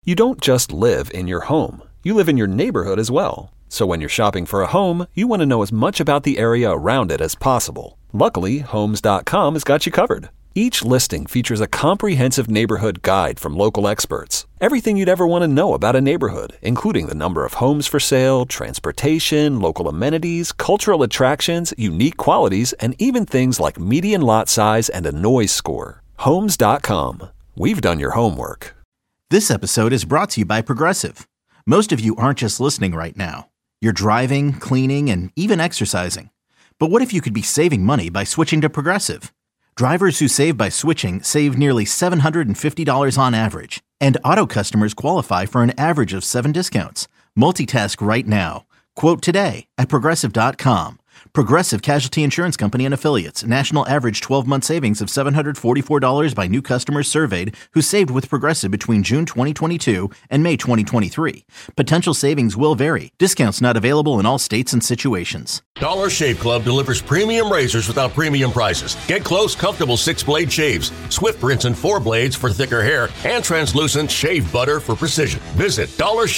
You don't just live in your home. You live in your neighborhood as well. So when you're shopping for a home, you want to know as much about the area around it as possible. Luckily, Homes.com has got you covered. Each listing features a comprehensive neighborhood guide from local experts. Everything you'd ever want to know about a neighborhood, including the number of homes for sale, transportation, local amenities, cultural attractions, unique qualities, and even things like median lot size and a noise score. Homes.com. We've done your homework. This episode is brought to you by Progressive. Most of you aren't just listening right now. You're driving, cleaning, and even exercising. But what if you could be saving money by switching to Progressive? Drivers who save by switching save nearly $750 on average. And auto customers qualify for an average of 7 discounts. Multitask right now. Quote today at Progressive.com. Progressive Casualty Insurance Company and Affiliates. National average 12-month savings of $744 by new customers surveyed who saved with Progressive between June 2022 and May 2023. Potential savings will vary. Discounts not available in all states and situations. Dollar Shave Club delivers premium razors without premium prices. Get close, comfortable 6-blade shaves, swift rinse and 4 blades for thicker hair, and translucent shave butter for precision. Visit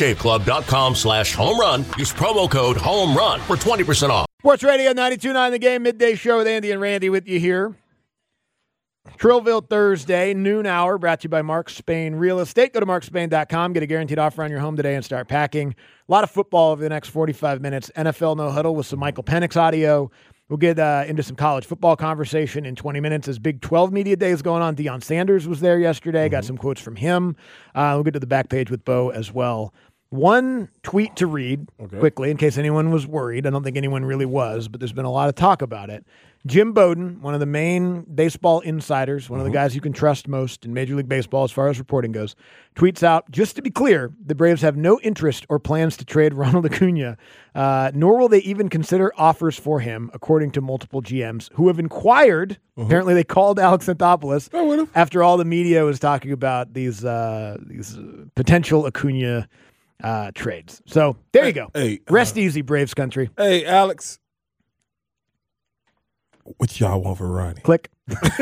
dollarshaveclub.com/homerun. Use promo code HOMERUN for 20% off. Sports Radio 92.9 The Game, midday show with Andy and Randy with you here. Trillville Thursday, noon hour, brought to you by Mark Spain Real Estate. Go to markspain.com, get a guaranteed offer on your home today and start packing. A lot of football over the next 45 minutes. NFL No Huddle with some Michael Penix audio. We'll get into some college football conversation in 20 minutes as Big 12 Media Day is going on. Deion Sanders was there yesterday. Got some quotes from him. We'll get to the back page with Bo as well. One tweet to read quickly in case anyone was worried. I don't think anyone really was, but there's been a lot of talk about it. Jim Bowden, one of the main baseball insiders, one of the guys you can trust most in Major League Baseball as far as reporting goes, tweets out, just to be clear, the Braves have no interest or plans to trade Ronald Acuna, nor will they even consider offers for him, according to multiple GMs who have inquired. Apparently they called Alex Anthopoulos after all the media was talking about these potential Acuna trades. So there you go. Hey, rest easy, Braves country. Hey, Alex. What y'all want for Ronnie? Click. That's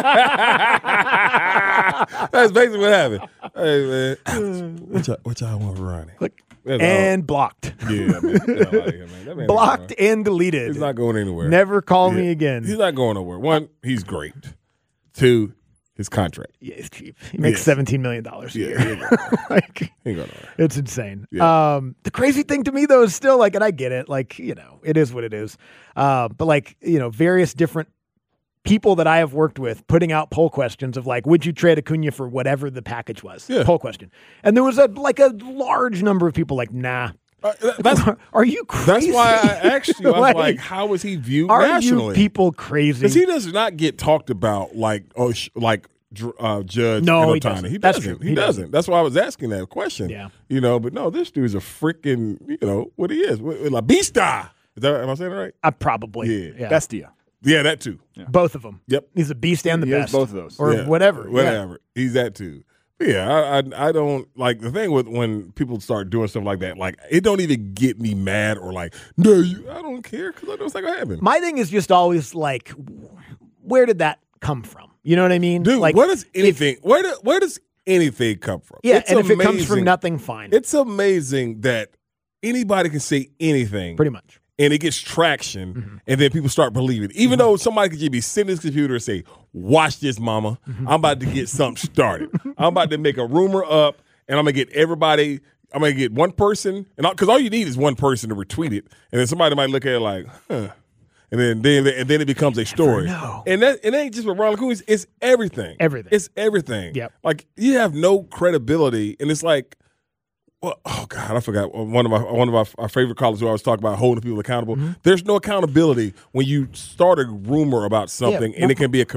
basically what happened. Hey, man. What y'all want for Ronnie? Click. And blocked. Yeah, man. That man blocked and deleted. He's not going anywhere. Never call me again. He's not going nowhere. One, he's great. Two, his contract. Yeah, it's cheap. He makes $17 million a year. Like, it's insane. Yeah. The crazy thing to me, though, is still like, and I get it, like, it is what it is. But like, various different people that I have worked with putting out poll questions of like, would you trade Acuna for whatever the package was? Yeah. Poll question. And there was a large number of people like, nah. Are you crazy? That's why I asked you. I was like, how is he viewed nationally? Are you people crazy? Because he does not get talked about like Judge Otani. He doesn't. He doesn't. That's why I was asking that question. Yeah. But no, this dude's a freaking, what he is. La Bista. Am I saying it right? Probably. Yeah. Bestia. Yeah, that too. Yeah. Both of them. Yep. He's a beast and the best. Both of those. Or whatever. Whatever. Yeah. He's that too. Yeah, I don't like the thing with when people start doing stuff like that. Like, it don't even get me mad or like, no, I don't care because I know it's not gonna happen. My thing is just always like, where did that come from? You know what I mean? Dude, like, where does anything come from? Yeah, and if it comes from nothing, fine. It's amazing that anybody can say anything, pretty much, and it gets traction, and then people start believing. Even though somebody could just be sitting at his computer and say, watch this, mama. I'm about to get something started. I'm about to make a rumor up, and I'm going to get everybody. I'm going to get one person, because all you need is one person to retweet it, and then somebody might look at it like, huh. And then it becomes a story. And it ain't just with Ronald Acuna. It's everything. It's everything. Yep. Like, you have no credibility, and it's like, well, oh God, I forgot one of our favorite callers who always talk about holding people accountable. There's no accountability when you start a rumor about something, and it can be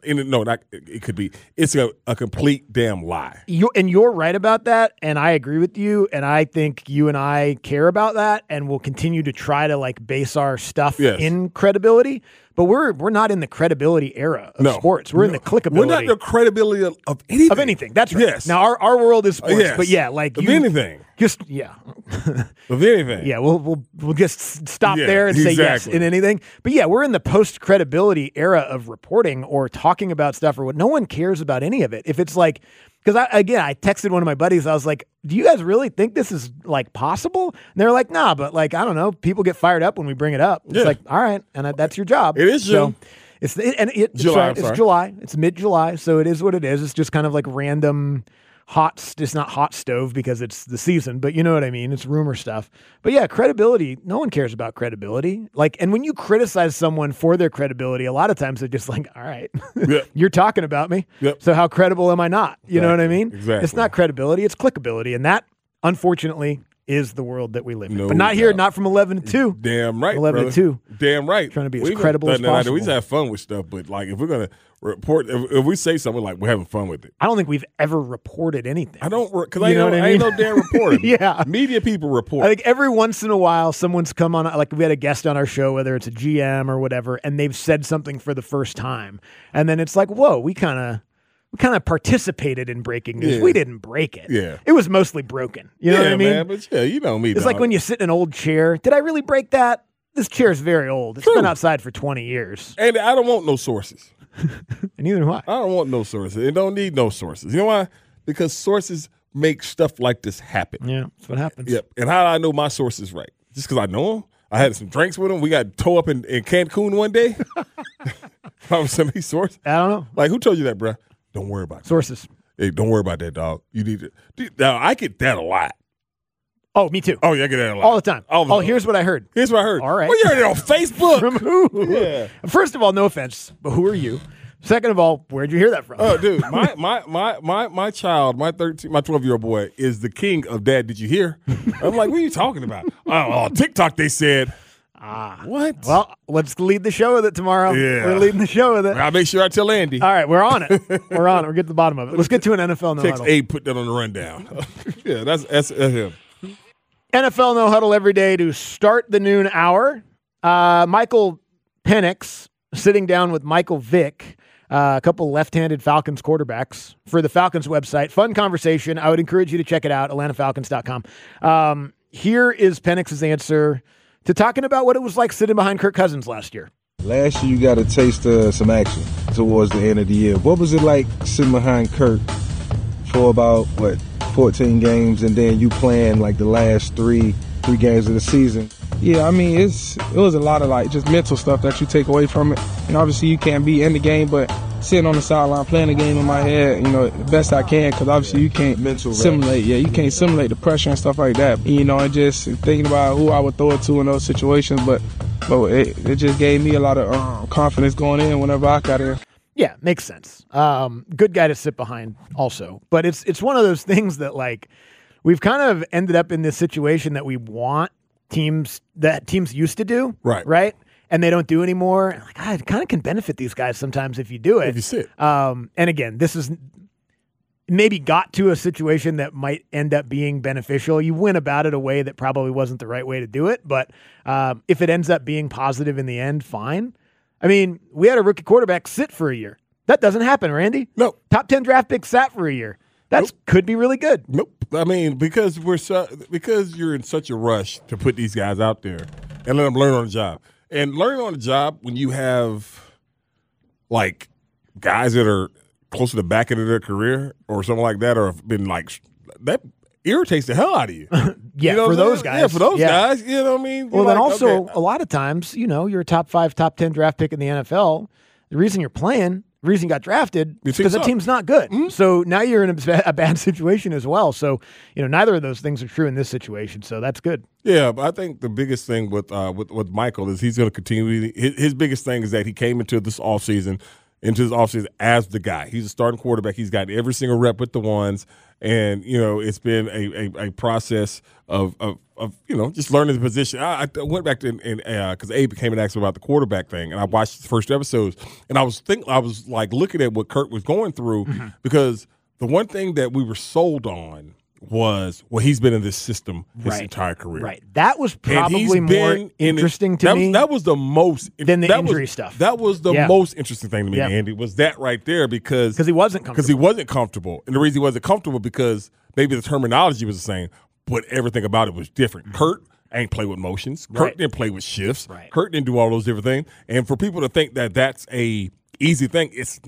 it's a complete damn lie. You're right about that, and I agree with you, and I think you and I care about that, and we'll continue to try to like base our stuff in credibility. But we're not in the credibility era of sports. We're in the clickability. We're not in the credibility of anything. Of anything. That's right. Yes. Now our world is sports, but like of anything. Just of anything. Yeah, we'll just stop there and say yes in anything. But yeah, we're in the post credibility era of reporting or talking about stuff or what. No one cares about any of it. If it's like Because I texted one of my buddies. I was like, do you guys really think this is like possible? And they're like, nah, but like, I don't know. People get fired up when we bring it up. It's like, all right. And that's your job. It is June. So it's July. It's July. It's mid-July. So it is what it is. It's just kind of like random it's not hot stove because it's the season, but you know what I mean? It's rumor stuff. But yeah, credibility, no one cares about credibility. Like, and when you criticize someone for their credibility, a lot of times they're just like, all right, you're talking about me. Yep. So how credible am I not? You know what I mean? Exactly. It's not credibility, it's clickability. And that, unfortunately, is the world that we live in. No But not doubt. here, not from 11 to 2. Damn right, 11 brother. to 2. Damn right. Trying to be as credible as possible. We just have fun with stuff, but like if we're gonna report, if we say something like we're having fun with it, I don't think we've ever reported anything. I don't because You know what I I ain't mean? no damn reporter. Yeah. Media people report. I think every once in a while, someone's come on, like we had a guest on our show, whether it's a GM or whatever, and they've said something for the first time. And then it's like, whoa, we kind of participated in breaking news. Yeah. We didn't break it. Yeah. It was mostly broken. You know what I mean? Man, but yeah, you know me. It's like when you sit in an old chair. Did I really break that? This chair is very old. It's been outside for 20 years. And I don't want no sources. And neither do I. I don't want no sources. It don't need no sources. You know why? Because sources make stuff like this happen. Yeah, that's what happens. Yep. And how do I know my source is right? Just because I know them? I had some drinks with them. We got toe up in Cancun one day. From somebody's source. I don't know. Like, who told you that, bruh? Don't worry about it. Sources. Hey, don't worry about that, dog. You need to. Dude, now, I get that a lot. Oh, me too. Oh, yeah, I get that a lot. All the time. All the time. Here's what I heard. Here's what I heard. All right. Well, you heard it on Facebook. From who? Yeah. First of all, no offense, but who are you? Second of all, where'd you hear that from? Oh, dude, my child, my 12-year-old boy is the king of Dad. Did you hear? I'm like, what are you talking about? On TikTok they said. What? Well, let's lead the show with it tomorrow. Yeah. We're leading the show with it. I'll make sure I tell Andy. All right, we're on it. We're on it. We're getting to the bottom of it. Let's get to an NFL No Text Huddle. Abe, put that on the rundown. Yeah, that's him. NFL No Huddle every day to start the noon hour. Michael Penix sitting down with Michael Vick, a couple left-handed Falcons quarterbacks for the Falcons website. Fun conversation. I would encourage you to check it out, AtlantaFalcons.com. Here is Penix's answer to talking about what it was like sitting behind Kirk Cousins last year. Last year, you got a taste of some action towards the end of the year. What was it like sitting behind Kirk for about, 14 games, and then you playing like the last three games of the season? Yeah, I mean, it was a lot of like just mental stuff that you take away from it. And obviously you can't be in the game, but sitting on the sideline playing the game in my head, the best I can, because obviously you can't simulate. Yeah, you can't simulate the pressure and stuff like that. And just thinking about who I would throw it to in those situations, but it just gave me a lot of confidence going in whenever I got in. Yeah, makes sense. Good guy to sit behind also. But it's one of those things that like we've kind of ended up in this situation that we want teams used to do. Right? And they don't do anymore. Like, it kind of can benefit these guys sometimes if you do it. If you sit. And again, this is maybe got to a situation that might end up being beneficial. You went about it a way that probably wasn't the right way to do it. But if it ends up being positive in the end, fine. I mean, we had a rookie quarterback sit for a year. That doesn't happen, Randy. No. Top 10 draft pick sat for a year. That could be really good. Nope. I mean, because you're in such a rush to put these guys out there and let them learn on the job. And learning on the job when you have like guys that are close to the back end of their career or something like that, or have been like that irritates the hell out of you. Yeah, for those guys. Yeah, for those guys. You know what I mean? Well, then also, okay. a lot of times, you're a top 5, top 10 draft pick in the NFL. The reason you're playing, the reason you got drafted, is because the team's not good. Mm-hmm. So now you're in a bad situation as well. So, neither of those things are true in this situation. So that's good. Yeah, but I think the biggest thing with Michael is he's going to continue. His biggest thing is that he came into this offseason as the guy. He's a starting quarterback. He's got every single rep with the ones. And, it's been a process of just learning the position. I went back to because Abe came and asked me about the quarterback thing, and I watched the first episodes, and I was looking at what Kirk was going through, because the one thing that we were sold on was, he's been in this system his entire career. Right. That was probably more interesting to me. That was the most than the injury stuff. That was the most interesting thing to me, Andy, was that right there, because he wasn't comfortable. And the reason he wasn't comfortable because maybe the terminology was the same, but everything about it was different. Kurt ain't play with motions. Kurt didn't play with shifts. Right. Kurt didn't do all those different things. And for people to think that that's a easy thing, it's not.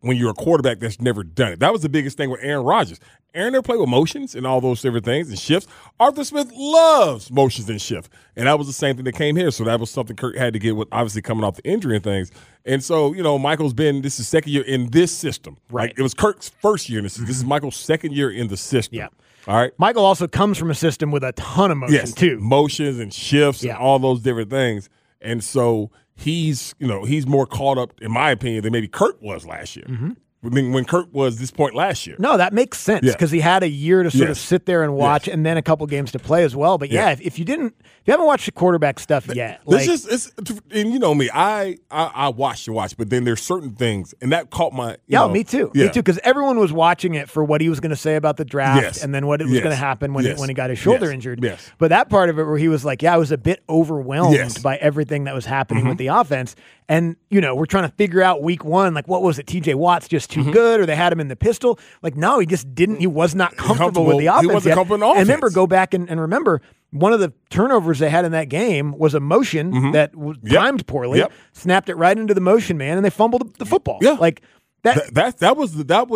when you're a quarterback that's never done it. That was the biggest thing with Aaron Rodgers. Aaron never played with motions and all those different things and shifts. Arthur Smith loves motions and shift. And that was the same thing that came here. So that was something Kirk had to get with, obviously coming off the injury and things. And so, Michael's been, this is second year in this system. Right. Like, it was Kirk's first year in this. This is Michael's second year in the system. Yeah. All right. Michael also comes from a system with a ton of motion, too. Motions and shifts and all those different things. And so he's more caught up, in my opinion, than maybe Kirk was last year. Mm-hmm. When Kirk was this point last year. No, that makes sense because he had a year to sort of sit there and watch and then a couple games to play as well. But if you haven't watched the quarterback stuff yet. And you know me, I watch, but then there's certain things, and that caught my me too. Me too, because everyone was watching it for what he was going to say about the draft and then what it was going to happen when he got his shoulder injured. Yes. But that part of it where he was like, I was a bit overwhelmed by everything that was happening with the offense. And, we're trying to figure out week one, like, what was it? TJ Watt's just too good, or they had him in the pistol? Like, no, he just didn't. He was not comfortable with the offense. He wasn't comfortable in the offense. And remember, go back and remember, one of the turnovers they had in that game was a motion that was timed poorly, snapped it right into the motion man, and they fumbled the football. Yeah. Like, that was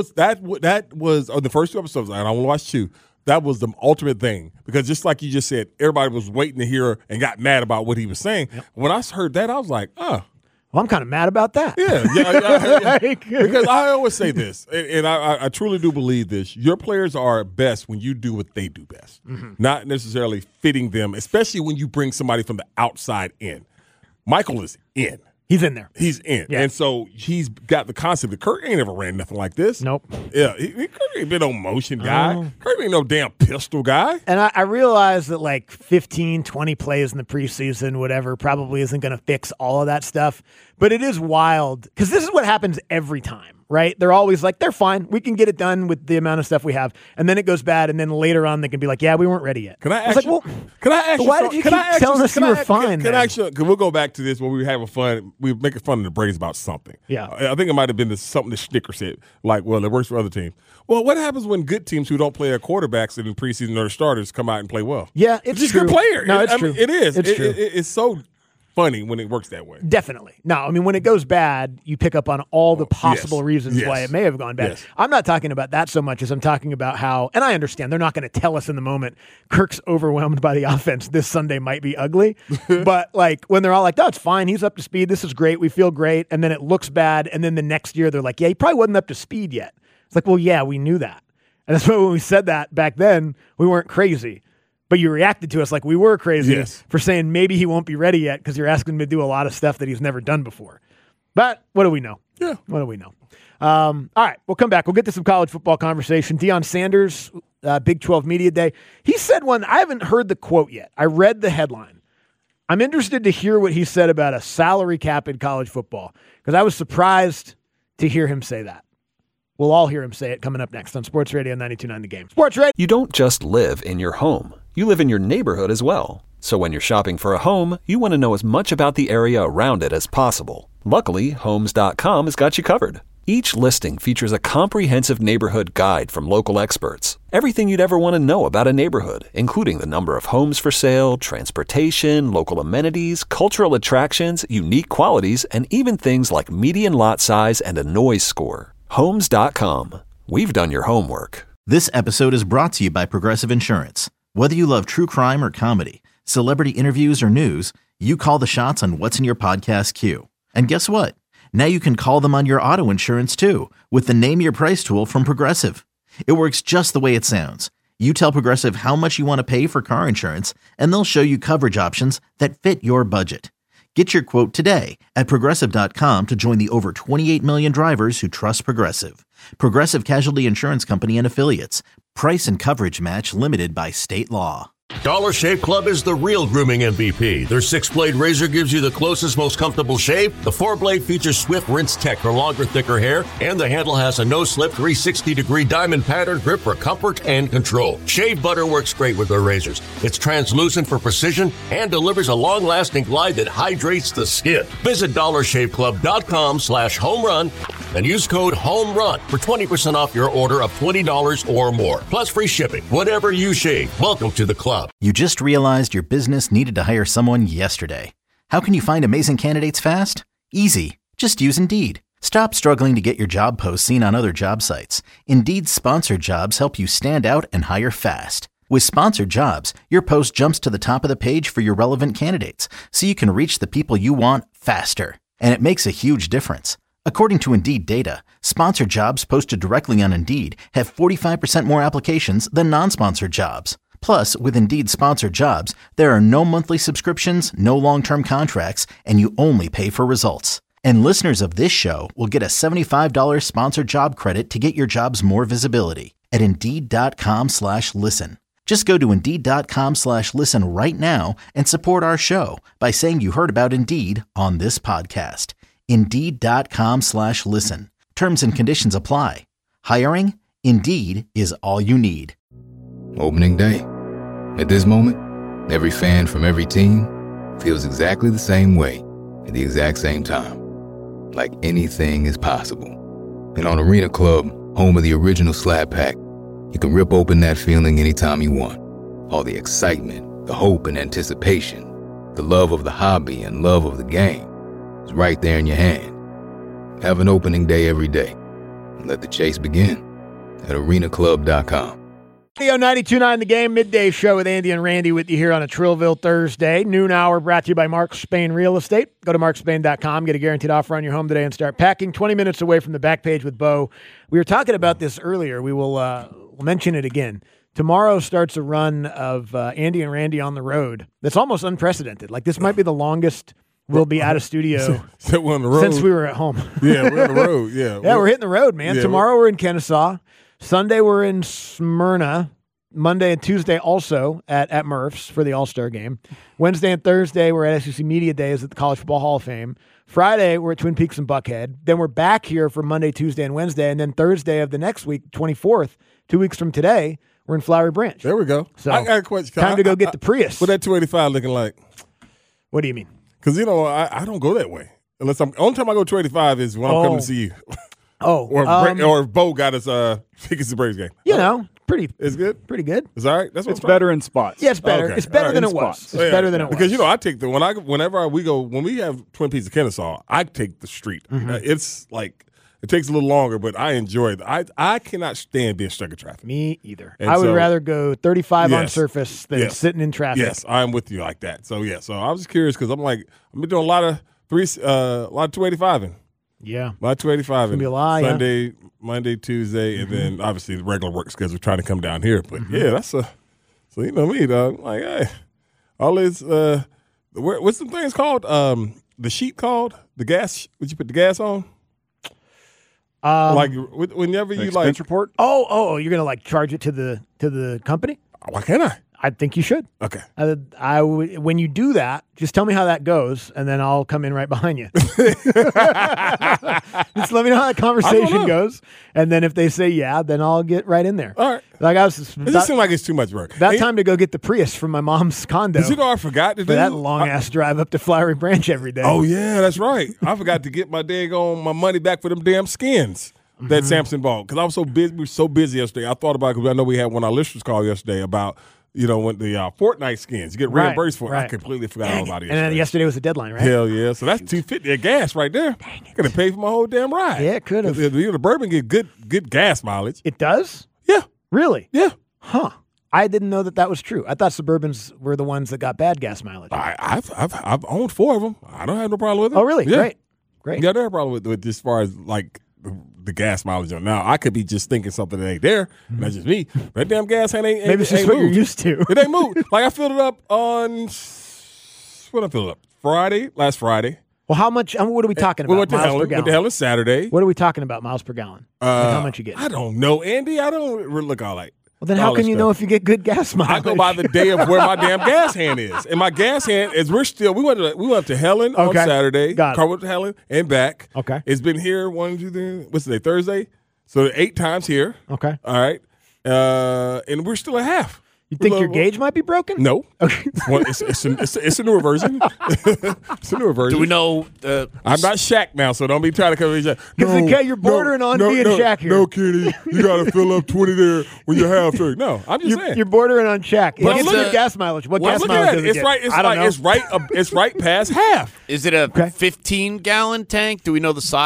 on the first two episodes, and I want to watch two. That was the ultimate thing, because just like you just said, everybody was waiting to hear and got mad about what he was saying. Yep. When I heard that, I was like, well, I'm kind of mad about that. Yeah. Because I always say this, and I truly do believe this. Your players are best when you do what they do best, not necessarily fitting them, especially when you bring somebody from the outside in. Michael is in. He's in there. He's in. Yeah. And so he's got the concept that Kirk ain't ever ran nothing like this. Nope. Yeah. Kirk ain't been no motion guy. Kirk ain't no damn pistol guy. And I realize that like 15, 20 plays in the preseason, whatever, probably isn't going to fix all of that stuff. But it is wild because this is what happens every time, right? They're always like, they're fine. We can get it done with the amount of stuff we have. And then it goes bad. And then later on, they can be like, yeah, we weren't ready yet. Can I ask you? Why did you keep telling us you were fine? Because we'll go back to this when we were having fun. We were making fun of the Braves about something. Yeah. I think it might have been something that Schnicker said, like, well, it works for other teams. Well, what happens when good teams who don't play their quarterbacks and in preseason or their starters come out and play well? Yeah, it's just true. Good player. No, it's true. It is. It's true. It's so funny when it works that way. Definitely. No, I mean, when it goes bad, you pick up on all the possible reasons why it may have gone bad. Yes. I'm not talking about that so much as I'm talking about how, and I understand they're not going to tell us in the moment, Kirk's overwhelmed by the offense. This Sunday might be ugly. But like when they're all like, no, it's fine. He's up to speed. This is great. We feel great. And then it looks bad. And then the next year they're like, yeah, he probably wasn't up to speed yet. It's like, well, yeah, we knew that. And that's why when we said that back then, we weren't crazy. But you reacted to us like we were crazy for saying maybe he won't be ready yet because you're asking him to do a lot of stuff that he's never done before. But what do we know? Yeah. What do we know? All right, we'll come back. We'll get to some college football conversation. Deion Sanders, Big 12 Media Day. He said one, I haven't heard the quote yet. I read the headline. I'm interested to hear what he said about a salary cap in college football because I was surprised to hear him say that. We'll all hear him say it coming up next on Sports Radio 92.9 The Game. Sports Radio. You don't just live in your home. You live in your neighborhood as well. So when you're shopping for a home, you want to know as much about the area around it as possible. Luckily, Homes.com has got you covered. Each listing features a comprehensive neighborhood guide from local experts. Everything you'd ever want to know about a neighborhood, including the number of homes for sale, transportation, local amenities, cultural attractions, unique qualities, and even things like median lot size and a noise score. Homes.com. We've done your homework. This episode is brought to you by Progressive Insurance. Whether you love true crime or comedy, celebrity interviews or news, you call the shots on what's in your podcast queue. And guess what? Now you can call them on your auto insurance too with the Name Your Price tool from Progressive. It works just the way it sounds. You tell Progressive how much you want to pay for car insurance, and they'll show you coverage options that fit your budget. Get your quote today at Progressive.com to join the over 28 million drivers who trust Progressive. Progressive Casualty Insurance Company and Affiliates. Price and coverage match limited by state law. Dollar Shave Club is the real grooming MVP. Their 6-blade razor gives you the closest, most comfortable shave. The 4-blade features Swift Rinse Tech for longer, thicker hair. And the handle has a no-slip 360-degree diamond pattern grip for comfort and control. Shave butter works great with their razors. It's translucent for precision and delivers a long-lasting glide that hydrates the skin. Visit DollarShaveClub.com/homerun and use code HOMERUN for 20% off your order of $20 or more. Plus free shipping. Whatever you shave, welcome to the club. You just realized your business needed to hire someone yesterday. How can you find amazing candidates fast? Easy. Just use Indeed. Stop struggling to get your job posts seen on other job sites. Indeed's sponsored jobs help you stand out and hire fast. With sponsored jobs, your post jumps to the top of the page for your relevant candidates, so you can reach the people you want faster. And it makes a huge difference. According to Indeed data, sponsored jobs posted directly on Indeed have 45% more applications than non-sponsored jobs. Plus, with Indeed sponsored jobs, there are no monthly subscriptions, no long-term contracts, and you only pay for results. And listeners of this show will get a $75 sponsored job credit to get your jobs more visibility at Indeed.com/listen. Just go to Indeed.com/listen right now and support our show by saying you heard about Indeed on this podcast. Indeed.com/listen. Terms and conditions apply. Hiring? Indeed is all you need. Opening day. At this moment, every fan from every team feels exactly the same way at the exact same time. Like anything is possible. And on Arena Club, home of the original Slab Pack, you can rip open that feeling anytime you want. All the excitement, the hope and anticipation, the love of the hobby and love of the game is right there in your hand. Have an opening day every day. And let the chase begin at arenaclub.com. 92.9 The Game, midday show with Andy and Randy with you here on a Trillville Thursday. Noon hour brought to you by Mark Spain Real Estate. Go to markspain.com, get a guaranteed offer on your home today and start packing. 20 minutes away from the back page with Bo. We were talking about this earlier. We will we'll mention it again. Tomorrow starts a run of Andy and Randy on the road. That's almost unprecedented. Like, this might be the longest we'll be out of studio we're on the road. Since we were at home. Yeah, we're on the road. Yeah, we're hitting the road, man. Yeah, Tomorrow we're in Kennesaw. Sunday we're in Smyrna. Monday and Tuesday also at Murph's for the All-Star game. Wednesday and Thursday we're at SEC Media Days at the College Football Hall of Fame. Friday we're at Twin Peaks and Buckhead. Then we're back here for Monday, Tuesday, and Wednesday. And then Thursday of the next week, 24th, 2 weeks from today, we're in Flowery Branch. There we go. So I got a question. Time to go get the Prius. What that 285 looking like? What do you mean? Because, I don't go that way. Only time I go 285 is when I'm coming to see you. Or if Bo got us tickets to Braves game. It's good. Pretty good. It's all right. That's what it's better in spots. Yeah, it's better. Okay. It's better than it was. It's better than it was. Because I take whenever we have Twin Peaks of Kennesaw, I take the street. Mm-hmm. It's like it takes a little longer, but I enjoy it. I cannot stand being stuck in traffic. Me either. And I would rather go 35 on surface than sitting in traffic. Yes, I'm with you like that. So so I was just curious because I've been doing a lot of 285ing. Yeah. A lot of 285 and Sunday, Monday, Tuesday, and then obviously the regular work schedule trying to come down here. But that's so you know me, dog. Like, hey, all this what's the things called? The sheet called? The gas, would you put the gas on? Whenever you expense report? Oh, you're gonna charge it to the company? Why can't I? I think you should. Okay. When you do that, just tell me how that goes, and then I'll come in right behind you. Just let me know how that conversation goes, and then if they say yeah, then I'll get right in there. All right. It just seems like it's too much work. Time to go get the Prius from my mom's condo. Because I forgot to do that long-ass drive up to Flowery Branch every day. Oh, yeah, that's right. I forgot to get my my money back for them damn skins that Samson bought. Because I was so busy. We were so busy yesterday. I thought about it because I know we had one of our listeners call yesterday about when the Fortnite skins, you get reimbursed for it. I completely forgot all about it. And then yesterday was the deadline, right? Hell yeah. So that's $250 at gas right there. Could have paid for my whole damn ride. Yeah, it could have. The Bourbon get good gas mileage. It does? Yeah. Really? Yeah. Huh. I didn't know that was true. I thought Suburbans were the ones that got bad gas mileage. I've owned 4 of them. I don't have no problem with it. Oh, really? Yeah. Great. Yeah, I don't have a problem with as far as the gas mileage on. Now, I could be just thinking something that ain't there. And that's just me. That damn gas ain't Maybe it's just what you're used to. It ain't moved. I filled it up on when I filled it up? Last Friday. Well, how much? What are we talking about? We went to Helen Saturday. What are we talking about miles per gallon? How much you get? I don't know, Andy. I don't look all like. Well, then how can you know if you get good gas mileage? I go by the day of where my damn gas hand is, and my gas hand is. We went to Helen on Saturday. Car went to Helen and back. Okay, it's been here 1, 2, 3. What's today? Thursday. So 8 times here. Okay, all right, and we're still at half. You think your gauge might be broken? No. Okay. It's a newer version. It's a newer version. Do we know? I'm not Shaq now, so don't be trying to come in. Because you're bordering on being Shaq here. No, Kenny, you got to fill up 20 there when you're half through. No, I'm just saying. You're bordering on Shaq. But look at gas mileage. What gas mileage does it get? It's right past half. Is it a 15-gallon tank? Do we know the size?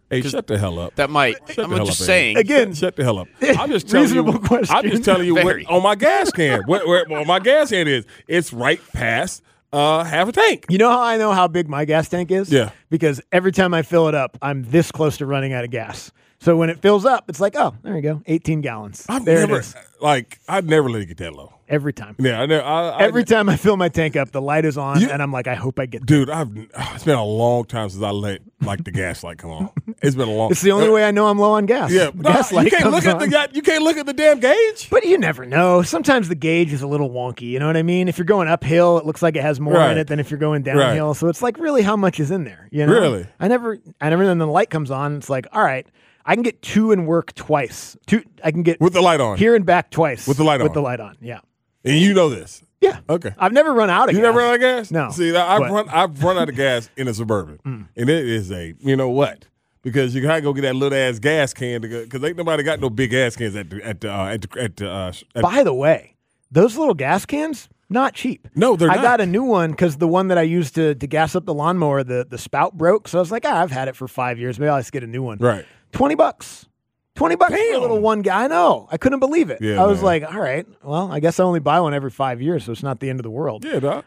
Hey, shut the hell up. That might. Shut I'm the hell just up, saying. Again, Shut the hell up. I'm just telling reasonable you. question. I'm just telling you what Very. on my gas can. Where my gas can is. It's right past half a tank. You know how I know how big my gas tank is? Yeah. Because every time I fill it up, I'm this close to running out of gas. So when it fills up, it's like, oh, there you go, 18 gallons. I'd there never it is. I'd never let it get that low. Every time. Yeah, I know. Every time I fill my tank up, the light is on, and I'm like, I hope I get there. Dude, it's been a long time since I let the gas light come on. It's been a long. It's the only way I know I'm low on gas. Yeah, The gas light you can't comes look at on. you can't look at the damn gauge. But you never know. Sometimes the gauge is a little wonky. You know what I mean? If you're going uphill, it looks like it has more Right. in it than if you're going downhill. So it's like, really, how much is in there? You know? Really? I never. Then the light comes on. It's like, all right, I can get two and work twice. I can get With the light on. here and back twice With the light on. With the light on. Yeah. And you know this. Yeah. Okay. I've never run out of You gas. never run out of gas? No. See, But- I've run out of gas in a Suburban, and it is you know what? Because you gotta go get that little ass gas can because ain't nobody got no big gas cans at By the way, those little gas cans, not cheap. No, they're I not. got a new one because the one that I used to gas up the lawnmower, the spout broke. So I was like, I've had it for 5 years. Maybe I'll just get a new one. Right. $20. $20 for a Damn. little one guy. I know. I couldn't believe it. Yeah, I was man. like, all right, well, I guess I only buy one every 5 years, so it's not the end of the world. Yeah, dog.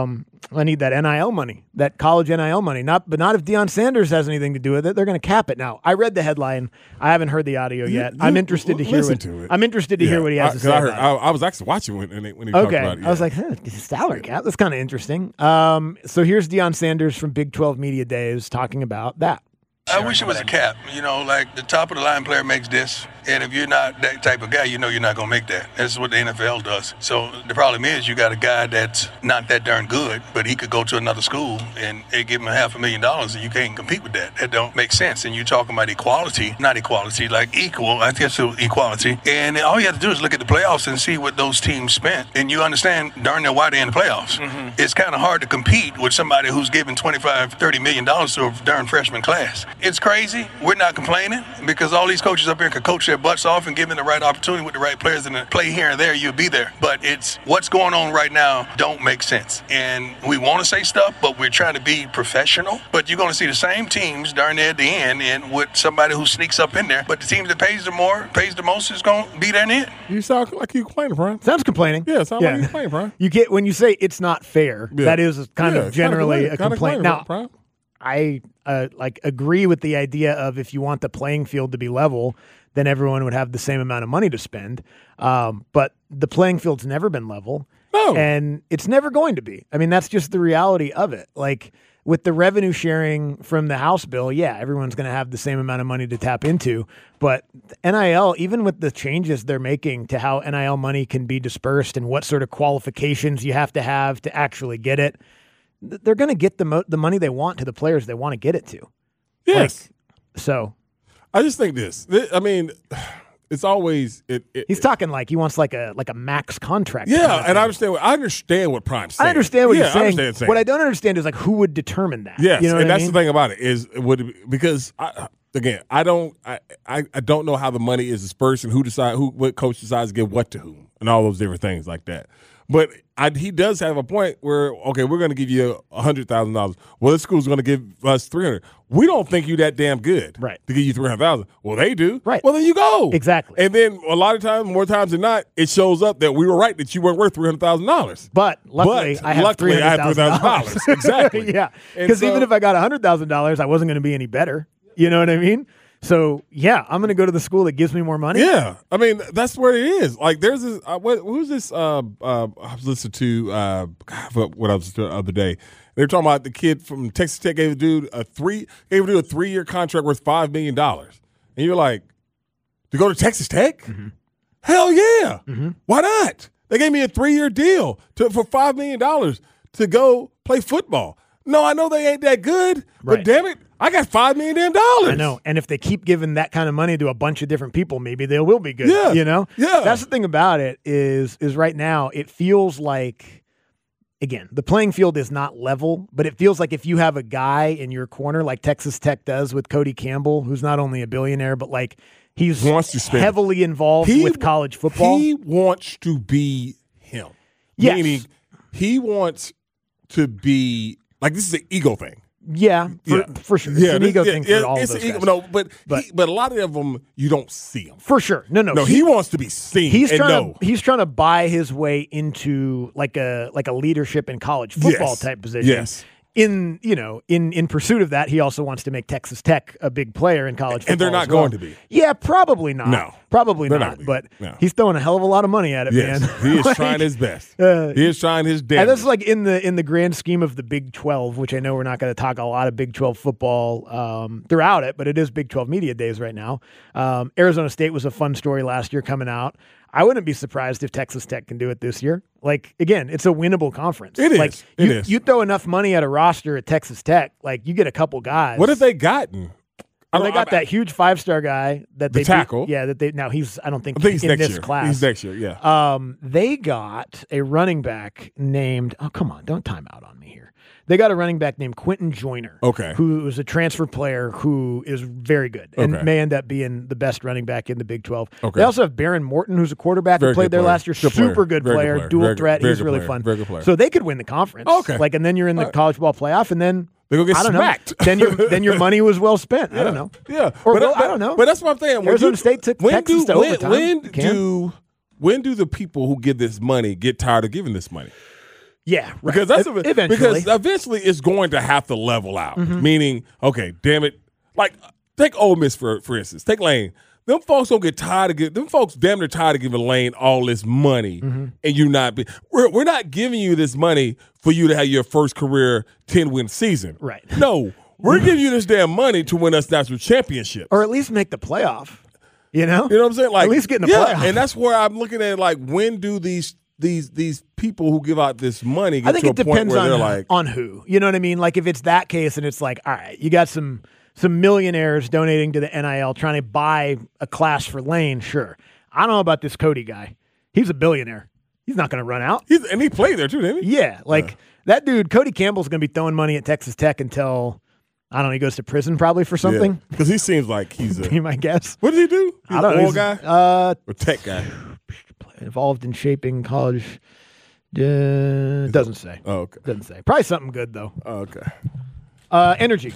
I need that NIL money, that college NIL money. But not if Deion Sanders has anything to do with it. They're going to cap it now. I read the headline. I haven't heard the audio yet. I'm interested to hear listen what to it. I'm interested to hear what he has to say. I about it. I was actually watching when he talked Okay. about it. I was yeah. like, salary cap. That's kind of interesting. So here's Deion Sanders from Big 12 Media Days talking about that. I wish it was a cap. You know, like the top of the line player makes this, and if you're not that type of guy, you know you're not going to make that. That's what the NFL does. So the problem is you got a guy that's not that darn good, but he could go to another school and they give him $500,000 and you can't compete with that. That don't make sense. And you're talking about equality, not equality, like equal, I guess so, equality. And all you have to do is look at the playoffs and see what those teams spent. And you understand darn near why they're in the playoffs. Mm-hmm. It's kind of hard to compete with somebody who's giving $25-30 million to a darn freshman class. It's crazy. We're not complaining because all these coaches up here can coach their butts off and give them the right opportunity with the right players and play here and there, you'll be there. But it's what's going on right now don't make sense. And we want to say stuff, but we're trying to be professional. But you're going to see the same teams darn near at the end and with somebody who sneaks up in there. But the team that pays the most is going to be there in the end. You sound like you complaining, Brian. Sounds complaining. Yeah, sound like you complaining, Brian. You get when you say it's not fair. Yeah. That is kind of generally a complaint. Now, Brian. I agree with the idea of if you want the playing field to be level, then everyone would have the same amount of money to spend. But the playing field's never been level, and it's never going to be. I mean, that's just the reality of it. Like with the revenue sharing from the House bill, yeah, everyone's going to have the same amount of money to tap into. But NIL, even with the changes they're making to how NIL money can be dispersed and what sort of qualifications you have to actually get it, they're going to get the money they want to the players they want to get it to. Yes. So I just think this. I mean, it's always he's talking like he wants like a max contract. Yeah, and I understand what Prime's saying. I understand what yeah, he's saying. I understand saying. What I don't understand is like who would determine that. Yes, you know and what I that's mean? the thing about it is because I don't know how the money is dispersed and what coach decides to give what to whom and all those different things like that. But he does have a point where, okay, we're going to give you $100,000. Well, this school's going to give us $300,000. We don't think you that damn good, right, to give you $300,000. Well, they do, right? Well, then you go exactly. And then a lot of times, more times than not, it shows up that we were right that you weren't worth $300,000. But luckily, I have $300,000. Exactly. Yeah, because even if I got $100,000, I wasn't going to be any better. You know what I mean? So, yeah, I'm going to go to the school that gives me more money. Yeah. I mean, that's where it is. Like, there's this, who's this, I was listening to, what I was listening to the other day. They were talking about the kid from Texas Tech gave a dude a 3-year contract worth $5 million. And you're like, to go to Texas Tech? Mm-hmm. Hell yeah. Mm-hmm. Why not? They gave me a 3-year deal for $5 million to go play football. No, I know they ain't that good, but damn it, I got $5 million. I know. And if they keep giving that kind of money to a bunch of different people, maybe they will be good. Yeah. You know? Yeah. That's the thing about it is right now it feels like, again, the playing field is not level, but it feels like if you have a guy in your corner like Texas Tech does with Cody Campbell, who's not only a billionaire, but like he's heavily involved with college football. He wants to be him. Yes. Meaning he wants to be – like this is an ego thing. For sure. It's an ego thing for all of those guys. No, but a lot of them, you don't see them. For sure. No. He wants to be seen. He's trying to buy his way into like a leadership in college football type position. Yes. In pursuit of that, he also wants to make Texas Tech a big player in college football. And they're not going to be. Yeah, probably not. No. Probably not. But he's throwing a hell of a lot of money at it, man. He is trying his best. He is trying his damnedest. And this is like in the grand scheme of the Big 12, which I know we're not going to talk a lot of Big 12 football throughout it, but it is Big 12 media days right now. Arizona State was a fun story last year coming out. I wouldn't be surprised if Texas Tech can do it this year. Like, again, it's a winnable conference. It is. Like, you throw enough money at a roster at Texas Tech, like, you get a couple guys. What have they gotten? They got that huge 5-star guy that they tackle. He's I don't think he's in next this year. class. He's next year, yeah. They got a running back named, oh, come on, don't time out on me here. They got a running back named Quentin Joyner, who is a transfer player who is very good and may end up being the best running back in the Big 12. They also have Baron Morton, who's a quarterback who played there last year. Super good player, dual threat. He's really fun. Very good player. So they could win the conference. And then you're in the college ball playoff, and then they go get smacked. Then your money was well spent. I don't know. Yeah, I don't know. But that's what I'm saying. Arizona State took Texas to overtime. When do the people who give this money get tired of giving this money? Yeah, right. Because eventually it's going to have to level out. Meaning, okay, damn it. Like, take Ole Miss for instance. Take Lane. Them folks don't get tired of them folks damn near tired of giving Lane all this money, and you not be. We're not giving you this money for you to have your first career 10-win season. Right. No, we're giving you this damn money to win us national championships, or at least make the playoff. You know what I'm saying? Like, at least get in the playoff. And that's where I'm looking at. Like, when do these people who give out this money get to a point where they're like, on who? You know what I mean? Like, if it's that case and it's like, all right, you got some millionaires donating to the NIL trying to buy a class for Lane, sure. I don't know about this Cody guy. He's a billionaire. He's not going to run out. And he played there too, didn't he? Yeah. That dude, Cody Campbell's going to be throwing money at Texas Tech until, I don't know, he goes to prison probably for something. Because he seems like he's be my guess. What does he do? He's I don't an know. oil guy? Or tech guy? Involved in shaping college. Doesn't say. Oh, okay. Doesn't say. Probably something good, though. Oh, okay. Energy.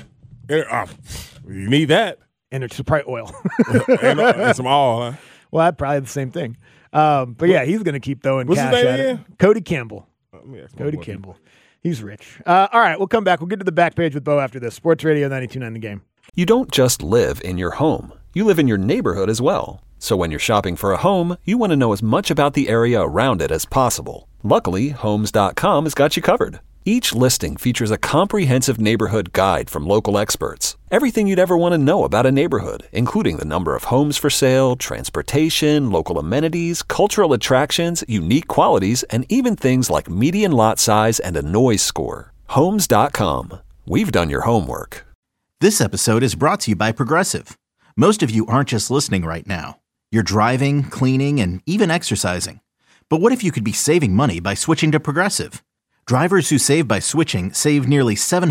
You need that. Energy. So probably oil. and some oil, huh? Well, that's probably the same thing. But yeah, he's going to keep throwing cash at it. Cody Campbell. Cody Campbell. He's rich. All right, we'll come back. We'll get to the back page with Bo after this. Sports Radio 92.9 The Game. You don't just live in your home. You live in your neighborhood as well. So when you're shopping for a home, you want to know as much about the area around it as possible. Luckily, Homes.com has got you covered. Each listing features a comprehensive neighborhood guide from local experts. Everything you'd ever want to know about a neighborhood, including the number of homes for sale, transportation, local amenities, cultural attractions, unique qualities, and even things like median lot size and a noise score. Homes.com. We've done your homework. This episode is brought to you by Progressive. Most of you aren't just listening right now. You're driving, cleaning, and even exercising. But what if you could be saving money by switching to Progressive? Drivers who save by switching save nearly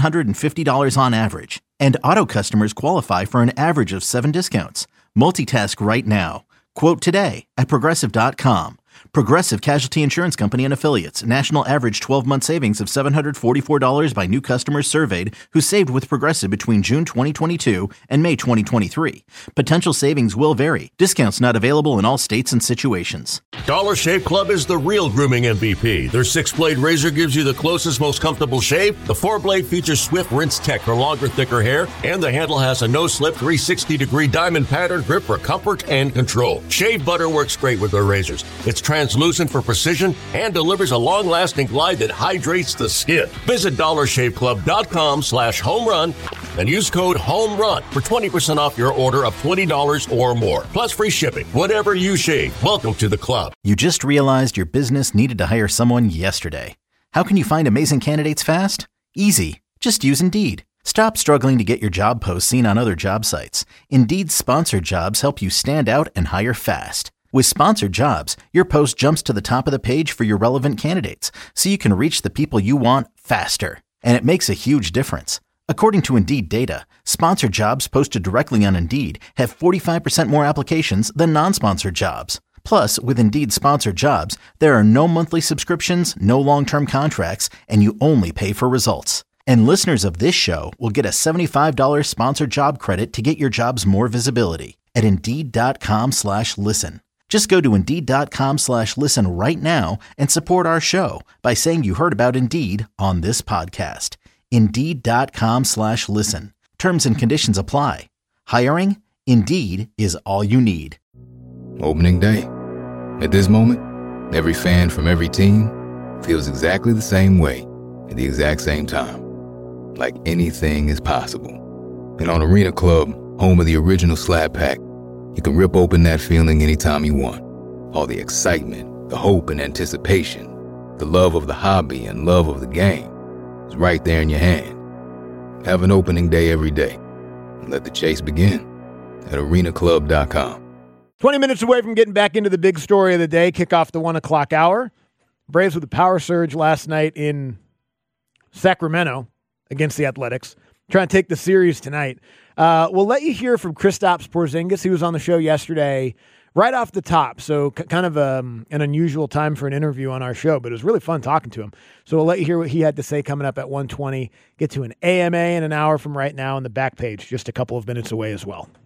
$750 on average. And auto customers qualify for an average of 7 discounts. Multitask right now. Quote today at Progressive.com. Progressive Casualty Insurance Company and Affiliates. National average 12-month savings of $744 by new customers surveyed who saved with Progressive between June 2022 and May 2023. Potential savings will vary. Discounts not available in all states and situations. Dollar Shave Club is the real grooming MVP. Their 6-blade razor gives you the closest, most comfortable shave. The 4-blade features Swift Rinse Tech for longer, thicker hair. And the handle has a no-slip 360-degree diamond pattern grip for comfort and control. Shave butter works great with their razors. It's translucent for precision and delivers a long-lasting glide that hydrates the skin. Visit DollarShaveClub.com/homerun and use code HOMERUN for 20% off your order of $20 or more. Plus free shipping. Whatever you shave, welcome to the club. You just realized your business needed to hire someone yesterday. How can you find amazing candidates fast? Easy. Just use Indeed. Stop struggling to get your job posts seen on other job sites. Indeed's sponsored jobs help you stand out and hire fast. With sponsored jobs, your post jumps to the top of the page for your relevant candidates, so you can reach the people you want faster. And it makes a huge difference. According to Indeed data, sponsored jobs posted directly on Indeed have 45% more applications than non-sponsored jobs. Plus, with Indeed sponsored jobs, there are no monthly subscriptions, no long-term contracts, and you only pay for results. And listeners of this show will get a $75 sponsored job credit to get your jobs more visibility at Indeed.com/listen. Just go to Indeed.com/listen right now and support our show by saying you heard about Indeed on this podcast. Indeed.com/listen. Terms and conditions apply. Hiring? Indeed is all you need. Opening day. At this moment, every fan from every team feels exactly the same way at the exact same time. Like anything is possible. And on Arena Club, home of the original Slap Pack, you can rip open that feeling anytime you want. All the excitement, the hope and anticipation, the love of the hobby and love of the game is right there in your hand. Have an opening day every day. And let the chase begin at arenaclub.com. 20 minutes away from getting back into the big story of the day, kick off the 1 o'clock hour. Braves with a power surge last night in Sacramento against the Athletics. Trying to take the series tonight. We'll let you hear from Kristaps Porzingis. He was on the show yesterday right off the top, so kind of an unusual time for an interview on our show, but it was really fun talking to him. So we'll let you hear what he had to say coming up at 1:20. Get to an AMA in an hour from right now on the back page, just a couple of minutes away as well.